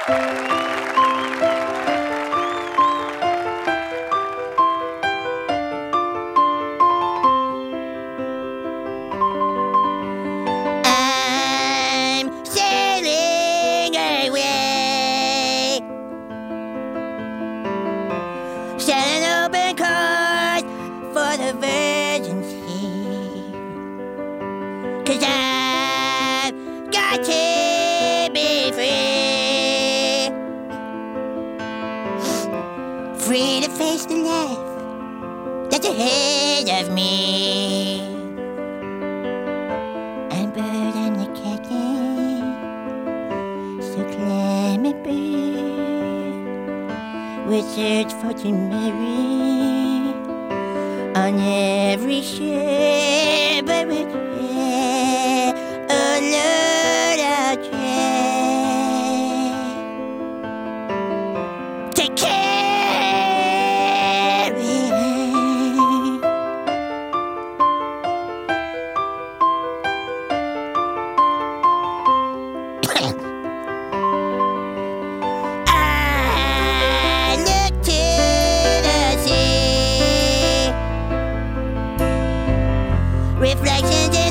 Selling open cars for the virgins here. 'Cause I've got to be free. Free to face the life that's ahead of me. And bird and the captain, so climb it, bird. We search for to marry on every ship, but we try, oh Lord, I'll try. Take care. Reflections in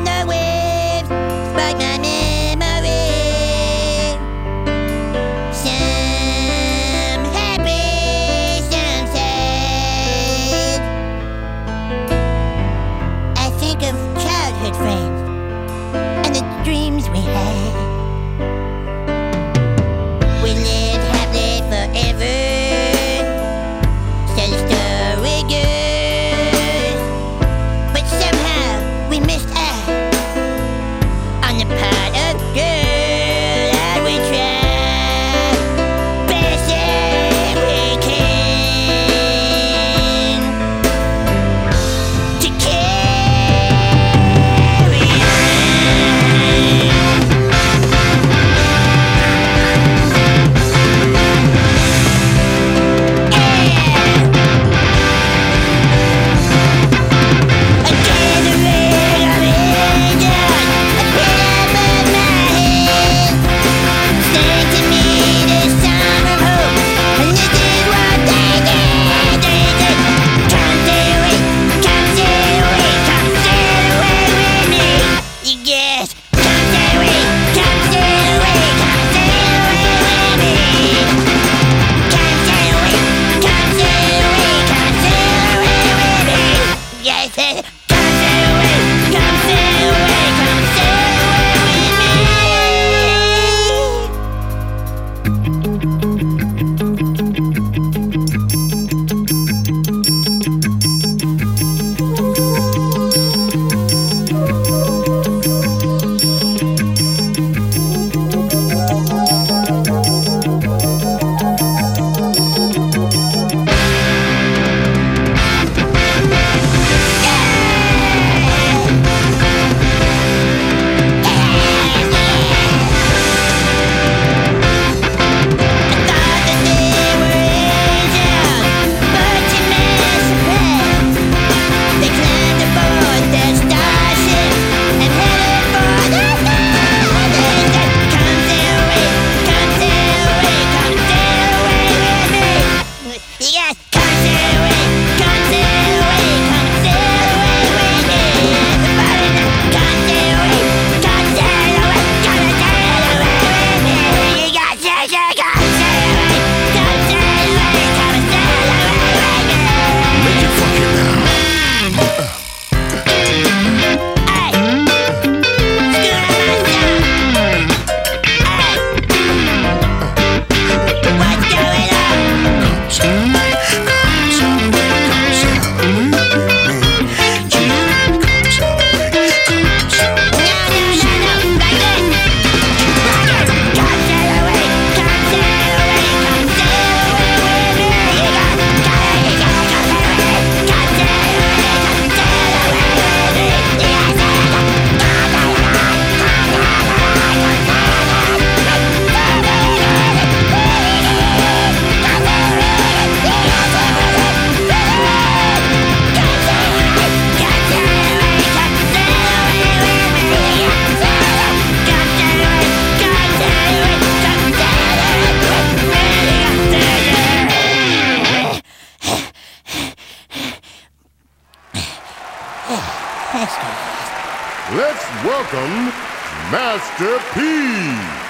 Master. Let's welcome Master P.